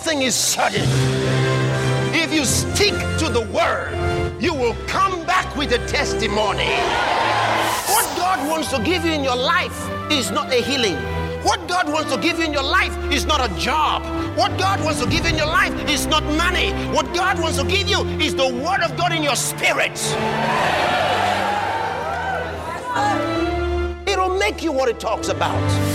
thing is certain. If you stick to the word, you will come back with a testimony. What God wants to give you in your life is not a healing. What God wants to give you in your life is not a job. What God wants to give you in your life is not money. What God wants to give you is the word of God in your spirit. It'll make you what it talks about.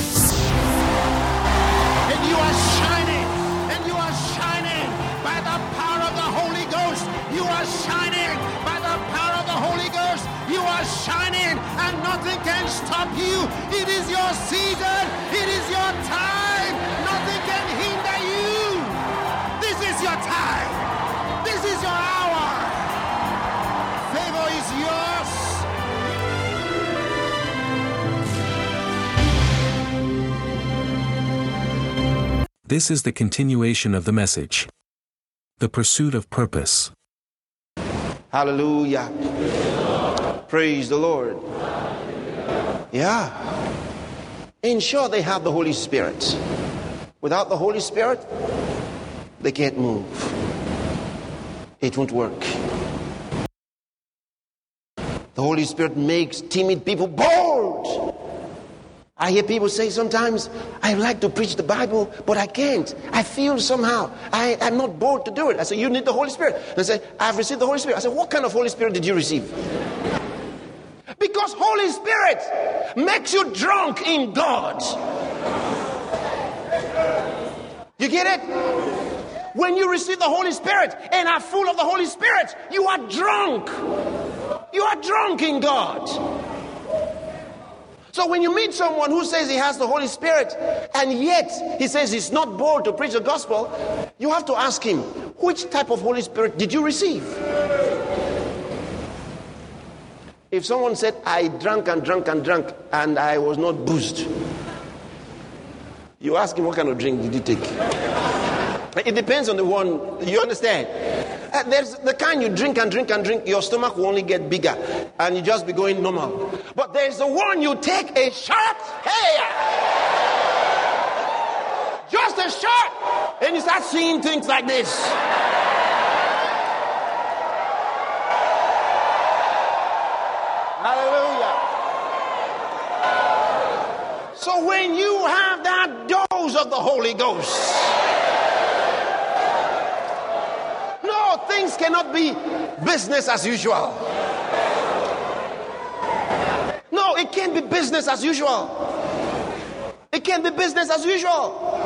And you are shining. And you are shining by the power of the Holy Ghost. You are shining by the power of the Holy Ghost. You are shining and nothing can stop you. It is your season. It is your time. Nothing can hinder you. This is your time. This is your hour. Favor is yours. This is the continuation of the message. The pursuit of purpose. Hallelujah. Praise the Lord. Yeah. Ensure they have the Holy Spirit. Without the Holy Spirit, they can't move. It won't work. The Holy Spirit makes timid people bold. I hear people say sometimes, I like to preach the Bible, but I can't. I feel somehow I'm not bold to do it. I say, you need the Holy Spirit. They say, I've received the Holy Spirit. I say, what kind of Holy Spirit did you receive? Because Holy Spirit makes you drunk in God. You get it? When you receive the Holy Spirit and are full of the Holy Spirit, you are drunk. You are drunk in God. So when you meet someone who says he has the Holy Spirit and yet he says he's not bold to preach the gospel, you have to ask him, which type of Holy Spirit did you receive? If someone said, I drank and I was not boozed, you ask him, what kind of drink did you take? It depends on the one, you understand? There's the kind you drink, your stomach will only get bigger and you just be going normal. But there's the one you take a shot, hey, just a shot, and you start seeing things like this. Hallelujah. So when you have that dose of the Holy Ghost, things cannot be business as usual. No, it can't be business as usual. It can't be business as usual.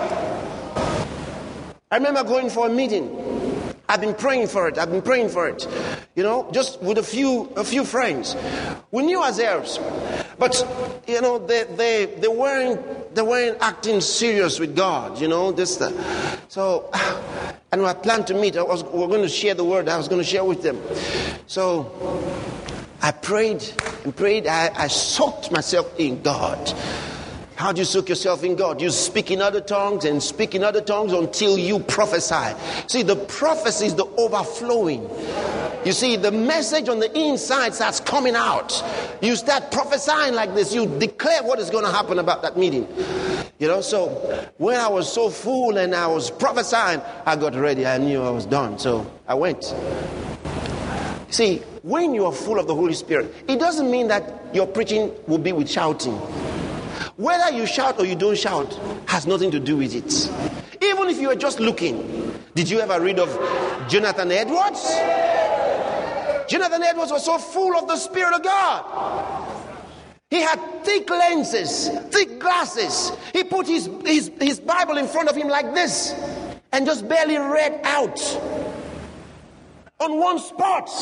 I remember going for a meeting. I've been praying for it. You know, just with a few friends. We knew ourselves, but you know, they weren't acting serious with God. You know, so. And I planned to meet. We're going to share the word I was going to share with them. So I prayed and prayed. I soaked myself in God. How do you soak yourself in God? You speak in other tongues and speak in other tongues until you prophesy. See, the prophecy is the overflowing. You see, the message on the inside starts coming out. You start prophesying like this. You declare what is going to happen about that meeting. You know, so when I was so full and I was prophesying, I got ready. I knew I was done. So I went. See, when you are full of the Holy Spirit, it doesn't mean that your preaching will be with shouting. Whether you shout or you don't shout has nothing to do with it. Even if you are just looking. Did you ever read of Jonathan Edwards? Jonathan Edwards was so full of the Spirit of God. He had thick lenses, thick glasses. He put his Bible in front of him like this and just barely read out on one spot.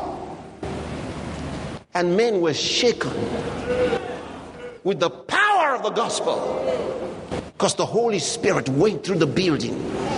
And men were shaken with the power of the gospel because the Holy Spirit went through the building.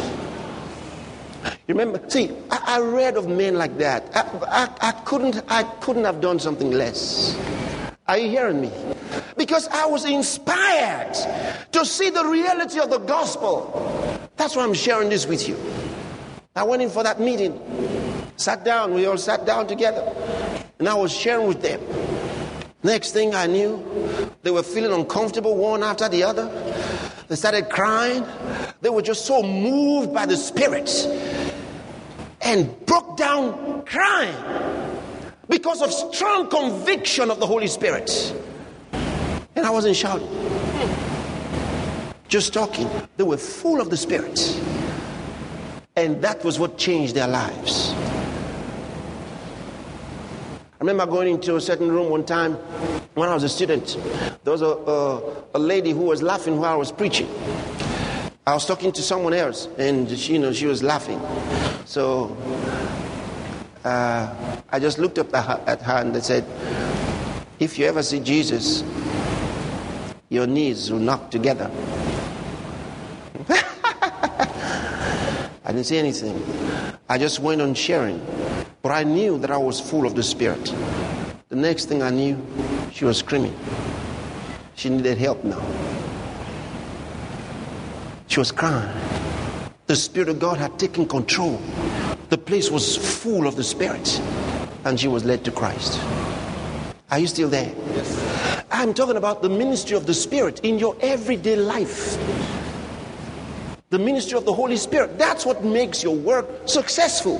You remember? See, I read of men like that. I couldn't have done something less. Are you hearing me? Because I was inspired to see the reality of the gospel. That's why I'm sharing this with you. I went in for that meeting, sat down, we all sat down together, and I was sharing with them. Next thing I knew, they were feeling uncomfortable one after the other. They started crying. They were just so moved by the Spirit and broke down crying because of strong conviction of the Holy Spirit. And I wasn't shouting, just talking. They were full of the Spirit. And that was what changed their lives. I remember going into a certain room one time when I was a student. There was a lady who was laughing while I was preaching. I was talking to someone else, and she was laughing. So I just looked up at her and I said, if you ever see Jesus, your knees will knock together. I didn't say anything. I just went on sharing. But I knew that I was full of the Spirit. The next thing I knew, she was screaming. She needed help now. She was crying. The Spirit of God had taken control. The place was full of the Spirit. And she was led to Christ. Are you still there? Yes. I'm talking about the ministry of the Spirit in your everyday life. The ministry of the Holy Spirit. That's what makes your work successful.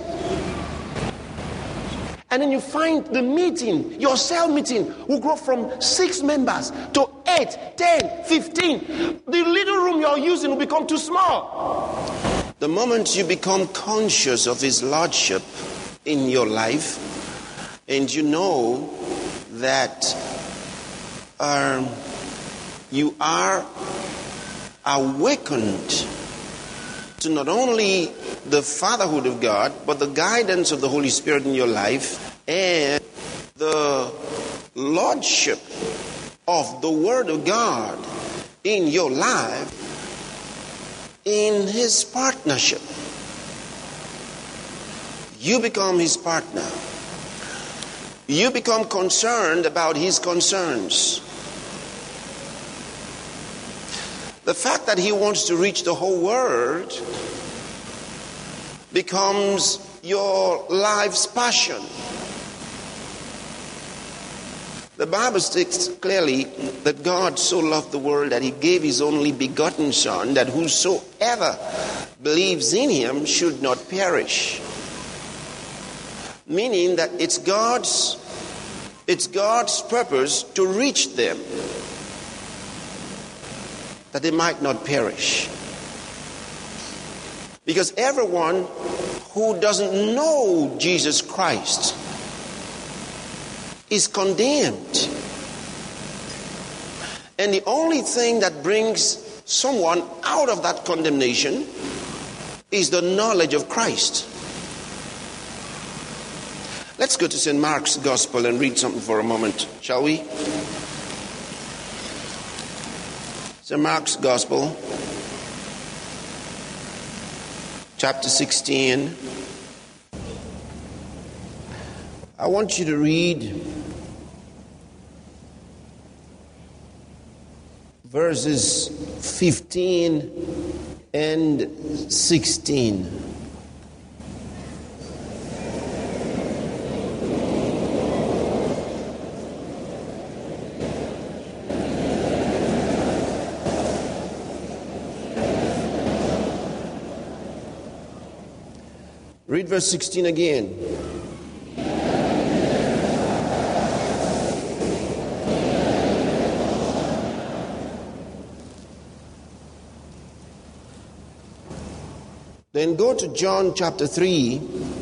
And then you find the meeting, your cell meeting, will grow from 6 members to 8, 10, 15. The little room you're using will become too small. The moment you become conscious of His Lordship in your life, and you know that you are awakened to not only the fatherhood of God, but the guidance of the Holy Spirit in your life and the lordship of the Word of God in your life in His partnership. You become His partner. You become concerned about His concerns. The fact that He wants to reach the whole world becomes your life's passion. The Bible states clearly that God so loved the world that He gave His only begotten Son, that whosoever believes in Him should not perish. Meaning that it's God's purpose to reach them, that they might not perish. Because everyone who doesn't know Jesus Christ is condemned. And the only thing that brings someone out of that condemnation is the knowledge of Christ. Let's go to St. Mark's Gospel and read something for a moment, shall we? St. Mark's Gospel, chapter 16. I want you to read verses 15 and 16. Read verse 16 again. Then go to John chapter 3.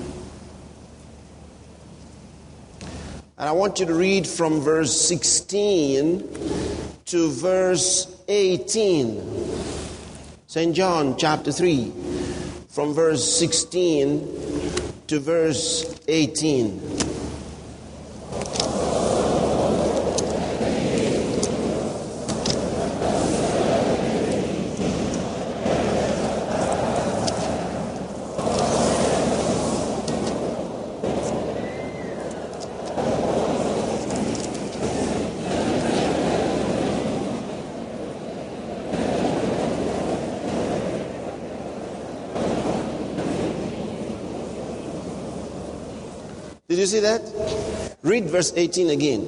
And I want you to read from verse 16 to verse 18. St. John chapter 3. From verse 16 to verse 18. Did you see that? Read verse 18 again.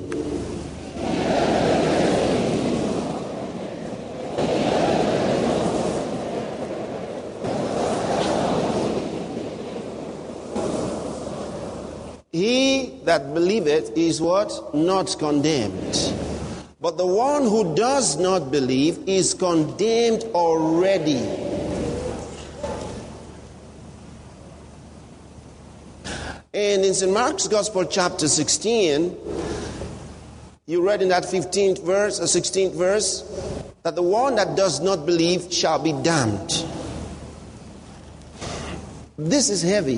He that believeth is what? Not condemned. But the one who does not believe is condemned already. And in St. Mark's Gospel, chapter 16, you read in that 15th verse, or 16th verse, that the one that does not believe shall be damned. This is heavy.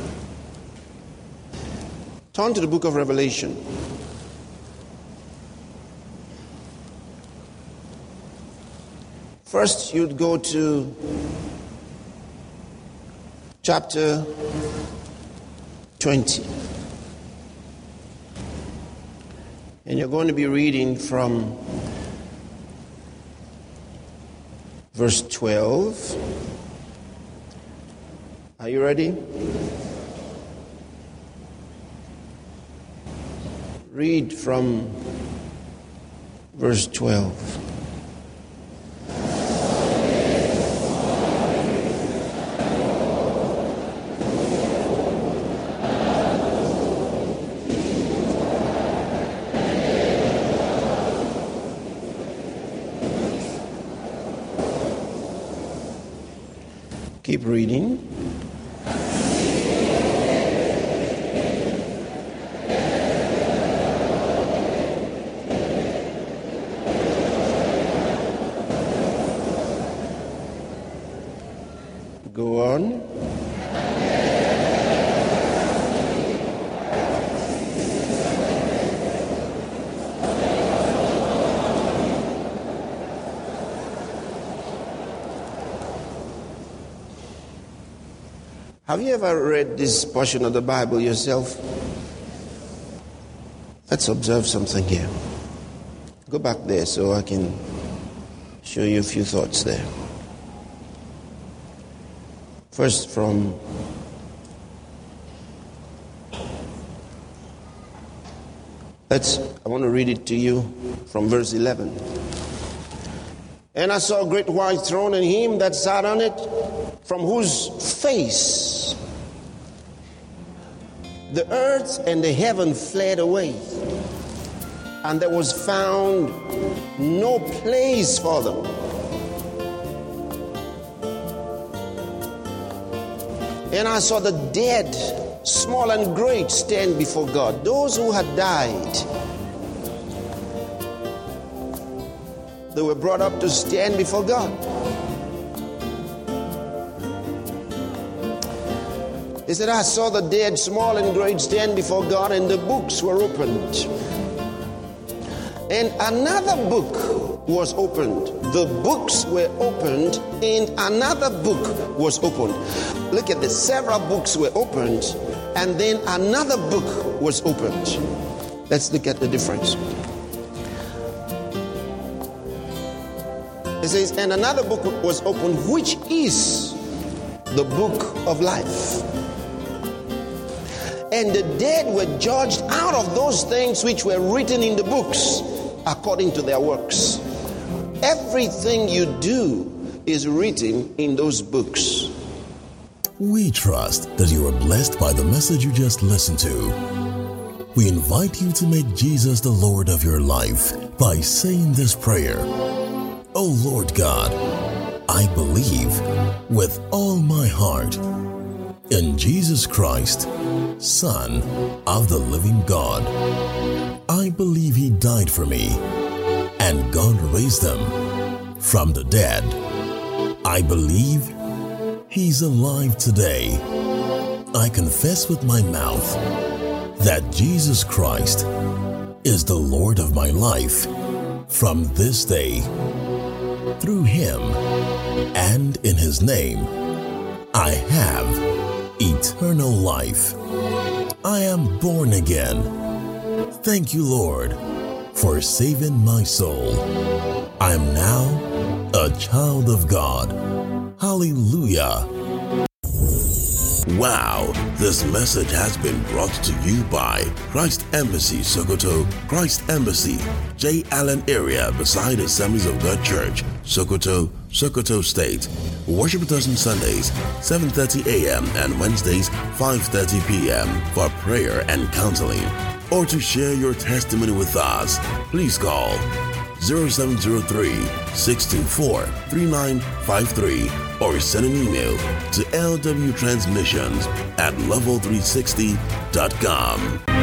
Turn to the book of Revelation. First, you'd go to chapter 20. And you're going to be reading from verse 12. Are you ready? Read from verse 12. Keep reading. Go on. Have you ever read this portion of the Bible yourself? Let's observe something here. Go back there so I can show you a few thoughts there. First I want to read it to you from verse 11. And I saw a great white throne and him that sat on it, from whose face the earth and the heaven fled away, and there was found no place for them. And I saw the dead, small and great, stand before God. Those who had died, they were brought up to stand before God. He said, I saw the dead, small and great, stand before God, and the books were opened. And another book was opened. The books were opened, and another book was opened. Look at this. Several books were opened, and then another book was opened. Let's look at the difference. It says, and another book was opened, which is the book of life. And the dead were judged out of those things which were written in the books according to their works. Everything you do is written in those books. We trust that you are blessed by the message you just listened to. We invite you to make Jesus the Lord of your life by saying this prayer. Oh Lord God, I believe with all my heart in Jesus Christ, Son of the living God. I believe he died for me, and God raised him from the dead. I believe he's alive today. I confess with my mouth that Jesus Christ is the Lord of my life from this day. Through him and in his name, I have eternal life. I am born again. Thank you, Lord, for saving my soul. I am now a child of God. Hallelujah. Wow, this message has been brought to you by Christ Embassy Sokoto, Christ Embassy, J. Allen area beside Assemblies of God Church, Sokoto, Sokoto State. Worship with us on Sundays, 7:30 a.m. and Wednesdays, 5:30 p.m. for prayer and counseling. Or to share your testimony with us, please call 0703-624-3953 or send an email to lwtransmissions@level360.com.